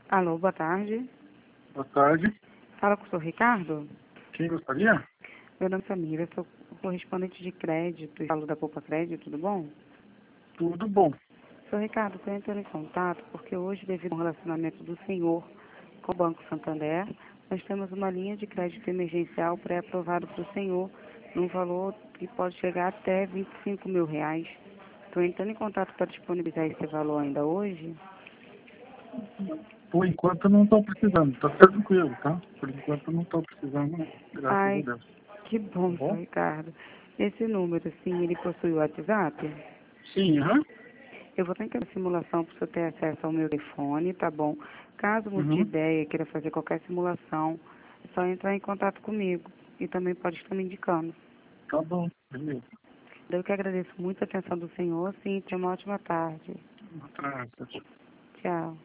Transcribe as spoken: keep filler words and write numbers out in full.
Alô, boa tarde. Boa tarde. Fala com o senhor Ricardo? Quem gostaria? Meu nome é Samira, sou correspondente de crédito e falo da Poupa Crédito, tudo bom? Tudo bom. Senhor Ricardo, estou entrando em contato porque hoje, devido ao relacionamento do senhor com o Banco Santander, nós temos uma linha de crédito emergencial pré-aprovado para o senhor, num valor que pode chegar até vinte e cinco mil reais. Estou entrando em contato para disponibilizar esse valor ainda hoje. Por enquanto eu não estou precisando. Tá tranquilo, tá? Por enquanto eu não estou precisando, não. Graças a Ai, Deus. que bom, Tá senhor bom? Ricardo. Esse número, sim, ele possui o WhatsApp? Sim, aham. Eu vou tentar uma simulação para você ter acesso ao meu telefone, tá bom? Caso mude de Uhum. ideia e queira fazer qualquer simulação, é só entrar em contato comigo. E também pode estar me indicando. Tá bom. Beleza. Eu que agradeço muito a atenção do senhor, sim, tenha uma ótima tarde. Boa tarde. Tchau.